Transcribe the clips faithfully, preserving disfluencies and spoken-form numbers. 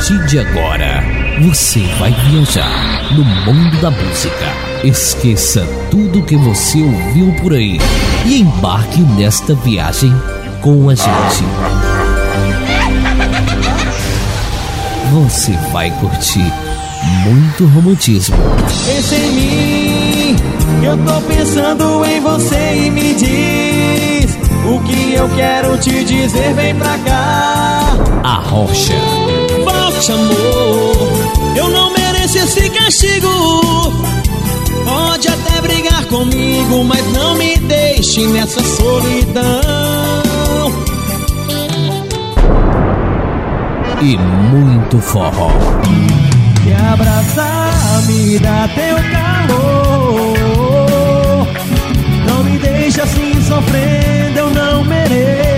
partir de agora, você vai viajar no mundo da música. Esqueça tudo que você ouviu por aí e embarque nesta viagem com a gente. Você vai curtir muito romantismo. Pensa em mim, eu tô pensando em você e me diz o que eu quero te dizer, vem pra cá. A Rocha. Volte, amor, eu não mereço esse castigo. Pode até brigar comigo, mas não me deixe nessa solidão. E muito forró. Me abraçar, me dá teu calor. Não me deixa assim sofrendo, eu não mereço.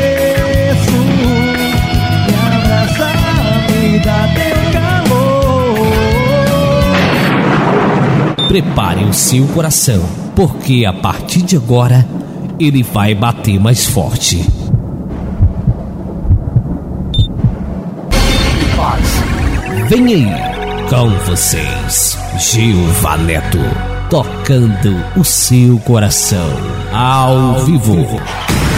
Me abraçar, me dá teu calor. Prepare o seu coração, porque a partir de agora ele vai bater mais forte. Vem aí, com vocês, Gilva Neto, tocando o seu coração ao vivo.